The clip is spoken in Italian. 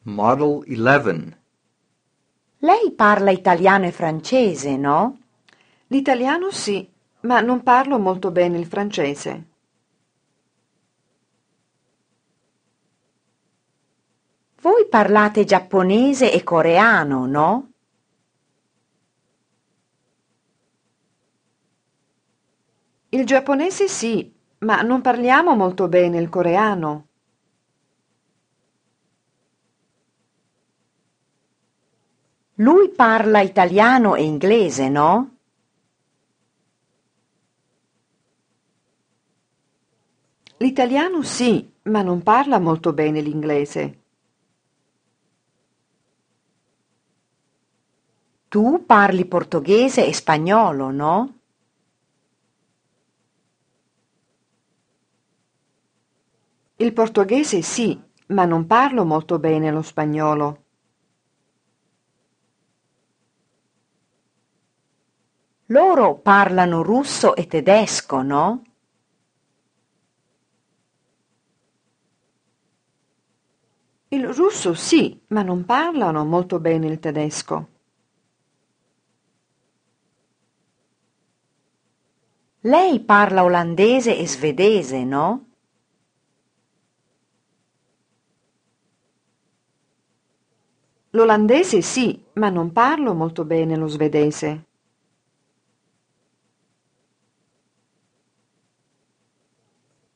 Model 11. Lei parla italiano e francese, no? L'italiano sì, ma non parlo molto bene il francese. Voi parlate giapponese e coreano, no? Il giapponese sì, ma non parliamo molto bene il coreano. Lui parla italiano e inglese, no? L'italiano sì, ma non parla molto bene l'inglese. Tu parli portoghese e spagnolo, no? Il portoghese sì, ma non parlo molto bene lo spagnolo. Loro parlano russo e tedesco, no? Il russo sì, ma non parlano molto bene il tedesco. Lei parla olandese e svedese, no? L'olandese sì, ma non parlo molto bene lo svedese.